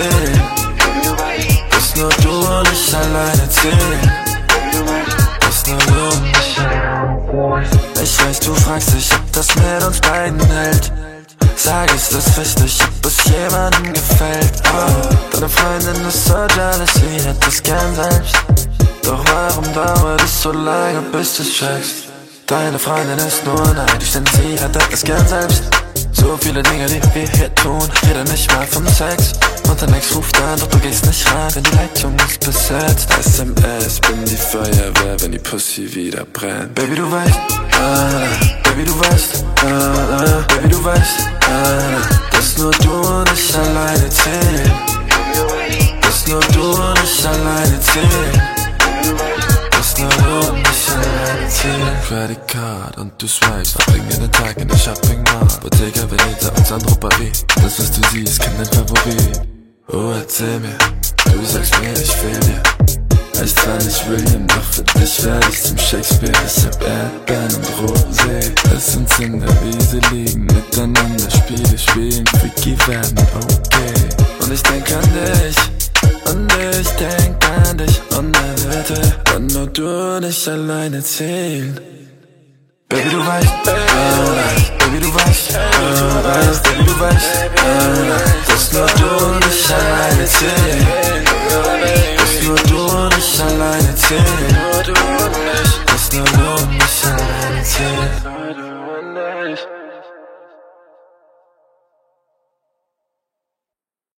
zählen. Dass nur du und ich alleine zählen. Dass nur du und ich alleine zählen. Ich weiß, du fragst dich, ob das mit uns beiden hält. Sag, ist das festlich, ob es jemandem gefällt. Oh, deine Freundin ist so jealous, sie hätte es gern selbst. Doch warum dauert es so lange, bis du's checkst? Deine Freundin ist nur neidisch, denn sie hätte es gern selbst. So viele Dinge, die wir hier tun, rede nicht mal vom Sex. Und dein Ex ruft an, doch du gehst nicht ran, wenn die Leitung ist besetzt. SMS, bin die Feuerwehr, wenn die Pussy wieder brennt. Baby, du weißt, Baby, du weißt, Baby, du weißt, dass nur du und ich alleine zählen. Dass nur du und ich alleine zählen. Dass nur du und ich alleine zählen. Credit Card und du swipes, verbringen den Tag in der Shopping Mall. Bottega Veneta und Sandro Paris, das was du siehst, kennt dein Favorit. Oh, erzähl mir, du sagst mir, ich fehl dir. Heißt zwar nicht William, doch für dich werd ich zum Shakespeare. Ich hab Erdbeeren und Rosé, lass uns in der Wiese liegen, miteinander Spiele spielen, freaky werden, okay. Und ich denk an dich, und ich denk an dich, und er würde dann nur du und ich alleine zählen. Baby, du weißt, Baby, du weißt, Baby, du weißt, dass nur du und ich alleine zählen. Dass nur du und ich alleine zählen. Dass nur du und ich alleine zählen.